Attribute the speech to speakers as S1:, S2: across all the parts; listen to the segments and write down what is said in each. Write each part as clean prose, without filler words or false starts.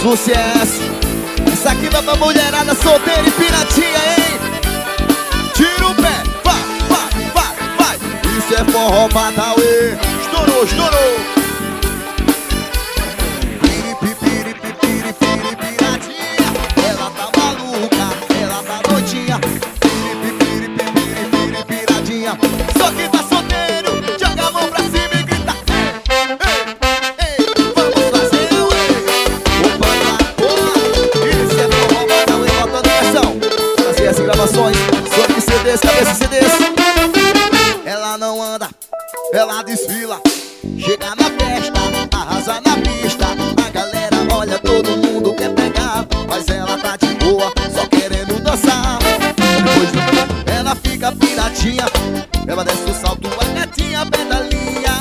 S1: sucesso. Isso aqui vai pra mulherada solteira e piratinha, hein? Tira o pé, vai, vai, vai, vai. Isso é forró Badauê. Estourou, estourou. Piradinha, ela tá maluca, ela tá doidinha. Piradinha, só que tá solteiro, joga a mão pra cima e grita: ei, ei, ei, vamos fazer o ei. Opa, opa, isso é forró Badauê, botando pressão. Fazer as gravações, só que CDs, cabeça CDs. Ela não anda, ela desfila, chega na festa, arrasa na pista. A galera olha, todo mundo quer pegar, mas ela tá de boa, só querendo dançar. Depois do tempo, ela fica piratinha, ela desce o salto, a gatinha pedalinha.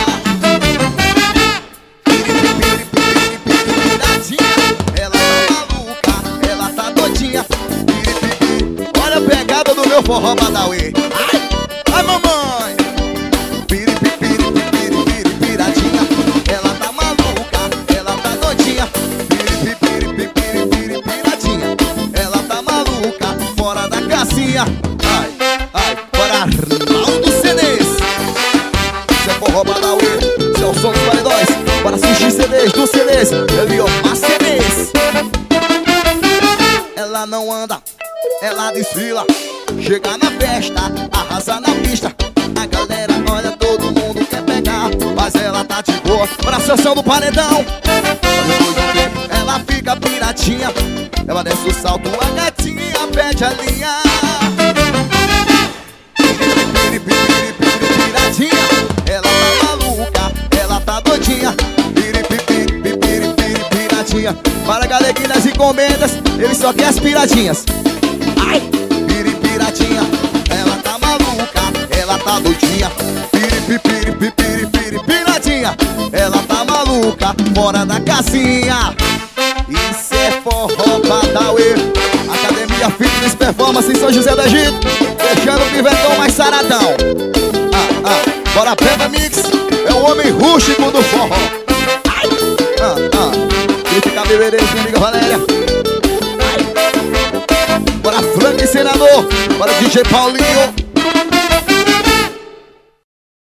S1: Piradinha, ela tá maluca, ela tá doidinha. Olha a pegada do meu forró Badauê. Ai, ai mamãe. Piradinha, ela tá maluca, ela tá doidinha. Piradinha, ela tá maluca, fora da casinha. Ai, ai, para Arnaldo CDs. Isso é forró Badauê, isso é o som dos paredões. Para assistir CDs do CDs, Eliomar CDs. Ela não anda, ela desfila, chega na festa, arrasa na pista. A galera olha, todo mundo quer pegar, mas ela tá de boa, pra sessão do paredão. Ela fica piratinha, ela desce o salto, a gatinha pede a linha. Piradinha, ela tá maluca, ela tá doidinha. Piradinha, para galeguinhas das encomendas, ele só quer as piradinhas. Ai, piradinha, ela tá maluca, ela tá doidinha. Piradinha, ela tá maluca, fora da casinha. Isso é forró Badauê. Academia Fitness Performance em São José do Egito, fechando o piventão mais saradão. Bora Peba Mix, é o homem rústico do forró. Grite cabeleireiro, minha amiga Valéria. Bora Frank Senador, bora DJ Paulinho.